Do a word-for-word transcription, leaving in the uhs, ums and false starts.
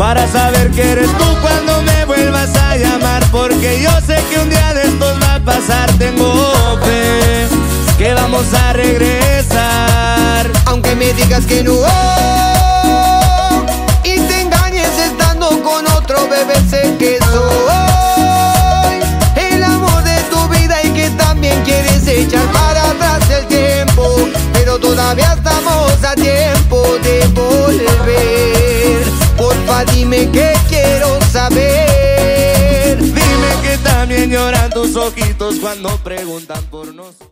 para saber que eres tú cuando me vuelvas a llamar, porque yo sé que un día de estos va a pasar. Tengo fe que vamos a regresar, aunque me digas que no y te engañes estando con otro, bebé, sé que soy el amor de tu vida y que también quieres echar para atrás el tiempo, pero todavía estamos a tiempo de volver. Porfa, dime que quiero saber. Dime que también lloran tus ojitos cuando preguntan por nosotros.